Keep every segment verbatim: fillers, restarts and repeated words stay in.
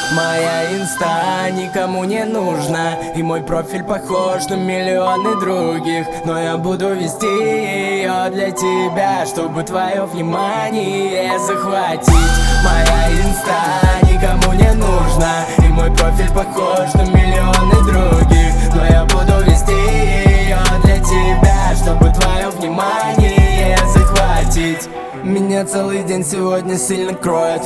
Моя инста никому не нужна, и мой профиль похож на миллионы других. Но я буду вести ее для тебя, чтобы твое внимание захватить. Моя инста никому не нужна, и мой профиль похож на миллионы других. Но я буду вести ее для тебя, чтобы твое внимание захватить. Меня целый день сегодня сильно кроет.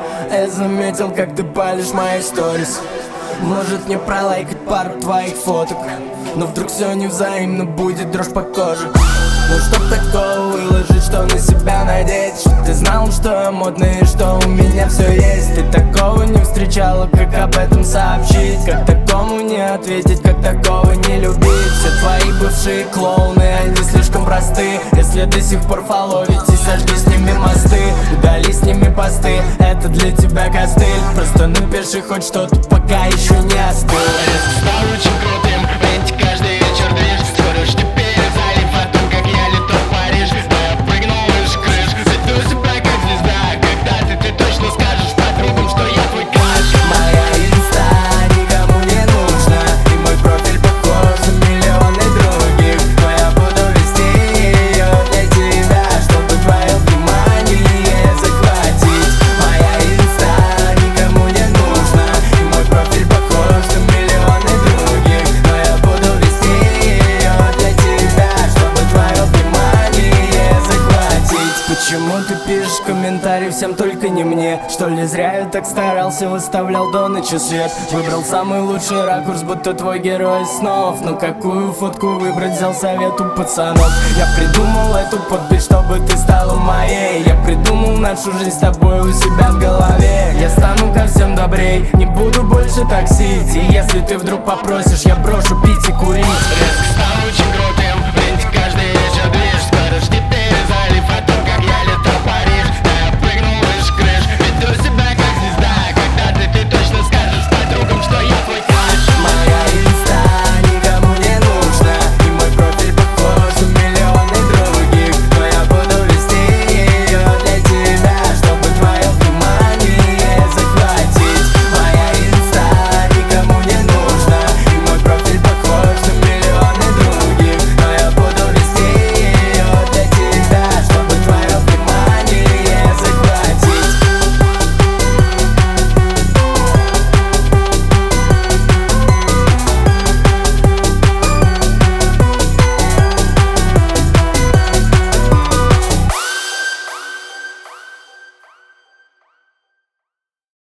Я заметил, как ты палишь мои сторис. Может мне пролайкать пару твоих фоток, но вдруг все невзаимно, будет дрожь по коже. Ну чтоб такого выложить, что на себя надеть, чтоб ты знал, что я модный и что у меня все есть. Ты такого не встречала, как об этом сообщить, как такому не ответить, как такого не любить. Все твои бывшие клоуны, они слишком просты. Если до сих пор фоловитесь, сожги с ними мосты, удали с ними посты, это для тебя костыль. Просто напиши хоть что-то, пока еще не остыл. Резко стал очень крутым, венти каждый вечер движ. Скоро ж теперь залив о том, как я лету в Париж. Но я прыгнул выше крыш, веду себя как звезда. Когда ты, ты точно скажешь подругам, что я твой краш. Моя инста никому не нужна, и мой профиль похож на миллионы других. Но я буду вести ее для тебя, чтобы твое внимание захватить. Моя инста никому не нужна, и мой профиль похож на миллионы других. Но я буду вести ее для тебя, чтобы твое внимание захватить. Почему ты пишешь комментарий всем, только не мне? Что ли зря я так старался, выставлял до ночи свет? Выбрал самый лучший ракурс, будто твой герой снов. Но какую фотку выбрать, взял совет у пацанов. Я придумал эту подпись, чтобы ты стала моей. Я придумал нашу жизнь с тобой у себя в голове. Я стану ко всем добрей, не буду больше таксить. И если ты вдруг попросишь, я брошу пить и курить. Резко стал